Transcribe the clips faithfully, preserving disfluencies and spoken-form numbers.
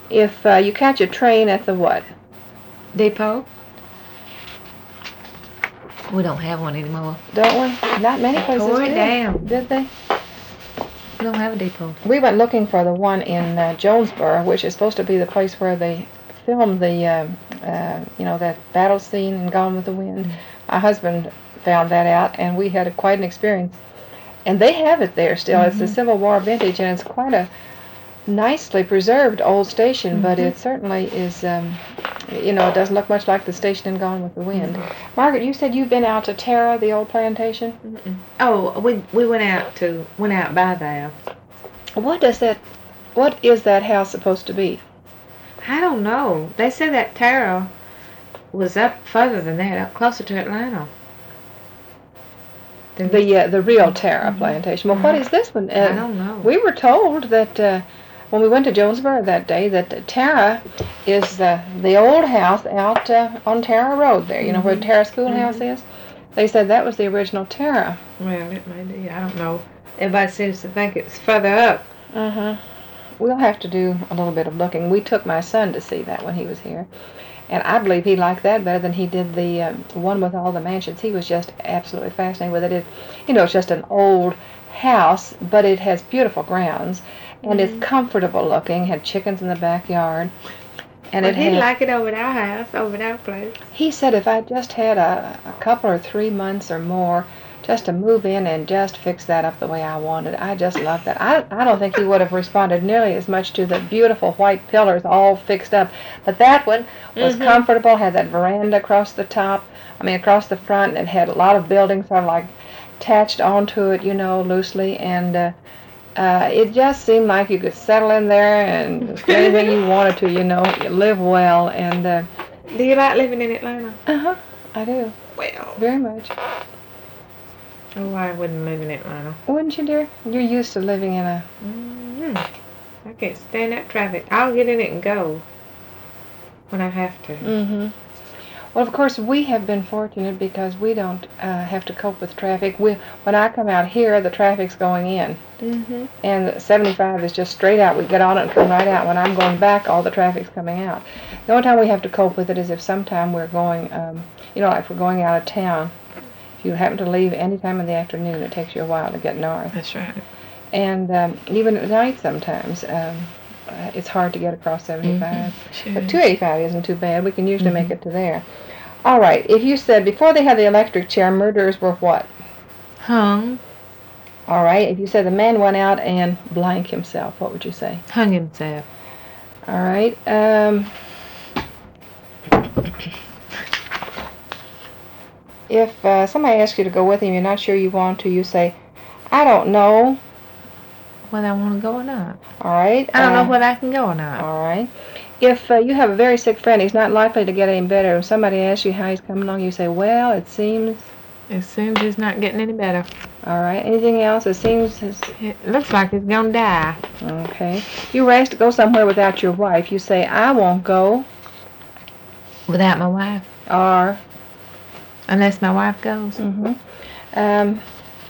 If uh, you catch a train at the what? Depot. We don't have one anymore. Don't we? Not many They places tore it did. down. Did they? We don't have a depot. We went looking for the one in uh, Jonesboro, which is supposed to be the place where they filmed the, uh, uh, you know, that battle scene in Gone with the Wind. Mm-hmm. My husband found that out, and we had a, quite an experience. And they have it there still. Mm-hmm. It's a Civil War vintage, and it's quite a nicely preserved old station, mm-hmm. but it certainly is, um, you know, it doesn't look much like the station in Gone with the Wind. Mm-hmm. Margaret, you said you've been out to Tara, the old plantation? Mm-mm. Oh, we we went out to went out by there. What does that? What is that house supposed to be? I don't know. They said that Tara was up further than that, up closer to Atlanta. The uh, the real Tara mm-hmm. plantation. Well, mm-hmm. what is this one? Uh, I don't know. We were told that uh, when we went to Jonesboro that day that Tara is uh, the old house out uh, on Tara Road there. You mm-hmm. know where Tara Schoolhouse mm-hmm. is? They said that was the original Tara. Well, it may be. I don't know. Everybody seems to think it's further up. Uh-huh. We'll have to do a little bit of looking. We took my son to see that when he was here. And I believe he liked that better than he did the um, one with all the mansions. He was just absolutely fascinated with it. it. You know, it's just an old house, but it has beautiful grounds. And mm-hmm. it's comfortable looking. Had chickens in the backyard. And well, it he'd had, like it over at our house, over at our place. He said if I just had a, a couple or three months or more just to move in and just fix that up the way I wanted. I just love that. I, I don't think he would have responded nearly as much to the beautiful white pillars all fixed up. But that one was mm-hmm. comfortable, had that veranda across the top, I mean across the front, and it had a lot of buildings sort of like attached onto it, you know, loosely. And uh, uh, it just seemed like you could settle in there and do anything you wanted to, you know, you live well. And uh, do you like living in Atlanta? Uh-huh, I do. Well. Very much. Oh, I wouldn't live in Atlanta. Wouldn't you, dear? You're used to living in a... Mm-hmm. I can't stand that traffic. I'll get in it and go when I have to. Mm-hmm. Well, of course, we have been fortunate because we don't uh, have to cope with traffic. We, when I come out here, the traffic's going in. Mm-hmm. And seventy-five is just straight out. We get on it and come right out. When I'm going back, all the traffic's coming out. The only time we have to cope with it is if sometime we're going, um, you know, like if we're going out of town. If you happen to leave any time in the afternoon, it takes you a while to get north. That's right. And um, even at night sometimes, um, uh, it's hard to get across seventy-five. Mm-hmm. Sure. But two eighty-five isn't too bad. We can usually mm-hmm. make it to there. All right. If you said before they had the electric chair, murderers were what? Hung. All right. If you said the man went out and blank himself, what would you say? Hung himself. All right. Um... If uh, somebody asks you to go with him, you're not sure you want to, you say, I don't know. Whether I want to go or not. All right. I don't uh, know whether I can go or not. All right. If uh, you have a very sick friend, he's not likely to get any better. If somebody asks you how he's coming along, you say, well, it seems... It seems he's not getting any better. All right. Anything else? It seems... His... It looks like he's going to die. Okay. You were asked to go somewhere without your wife. You say, I won't go. Without my wife? Or... Unless my wife goes. Mm-hmm. Um,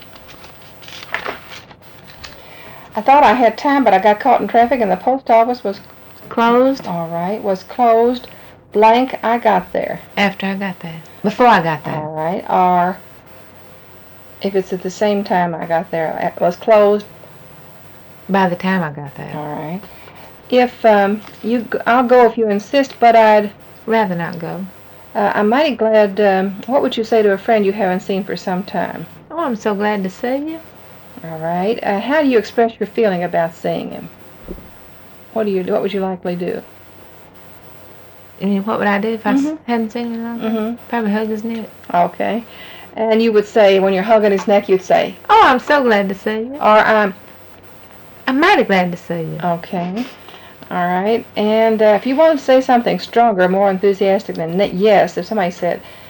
I thought I had time, but I got caught in traffic, and the post office was closed. All right, was closed. Blank. I got there. After I got there. Before I got there. All right. Or if it's at the same time I got there, it was closed. By the time I got there. All right. If um, you, I'll go if you insist, but I'd rather not go. Uh, I'm mighty glad, um, what would you say to a friend you haven't seen for some time? Oh, I'm so glad to see you. All right. Uh, how do you express your feeling about seeing him? What do you? What would you likely do? I mean, what would I do if I mm-hmm. hadn't seen him? Mm-hmm. Probably hug his neck. Okay. And you would say, when you're hugging his neck, you'd say, oh, I'm so glad to see you. Or, um, I'm mighty glad to see you. Okay. All right, and uh, if you want to say something stronger, more enthusiastic than yes, if somebody said,